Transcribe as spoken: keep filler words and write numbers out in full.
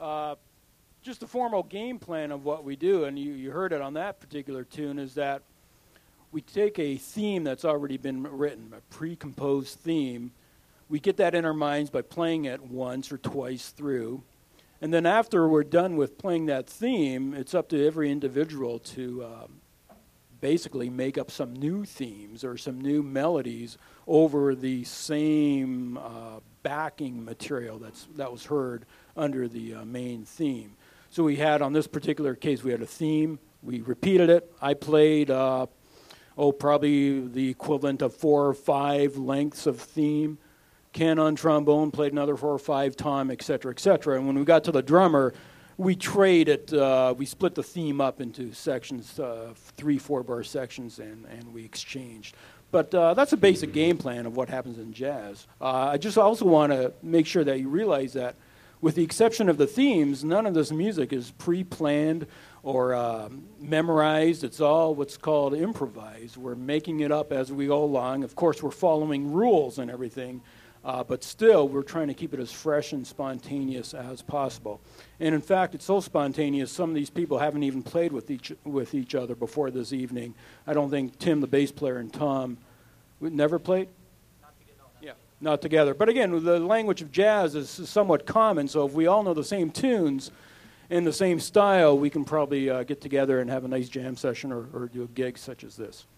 uh, just the formal game plan of what we do, and you, you heard it on that particular tune, is that we take a theme that's already been written, a pre-composed theme. We get that in our minds by playing it once or twice through. And then after we're done with playing that theme, it's up to every individual to um, basically make up some new themes or some new melodies over the same uh, backing material that's that was heard under the uh, main theme. So we had, on this particular case, we had a theme. We repeated it. I played, uh, oh, probably the equivalent of four or five lengths of theme. Ken on trombone played another four or five, Tom, et cetera, et cetera. And when we got to the drummer, we traded, uh, we split the theme up into sections, uh, three, four-bar sections, and, and we exchanged. But uh, that's a basic game plan of what happens in jazz. Uh, I just also want to make sure that you realize that with the exception of the themes, none of this music is pre-planned or uh, memorized. It's all what's called improvised. We're making it up as we go along. Of course, we're following rules and everything, uh, but still, we're trying to keep it as fresh and spontaneous as possible. And in fact, it's so spontaneous, some of these people haven't even played with each with each other before this evening. I don't think Tim, the bass player, and Tom never played? Yeah, not together. But again, the language of jazz is somewhat common, so if we all know the same tunes in the same style, we can probably uh, get together and have a nice jam session or, or do a gig such as this.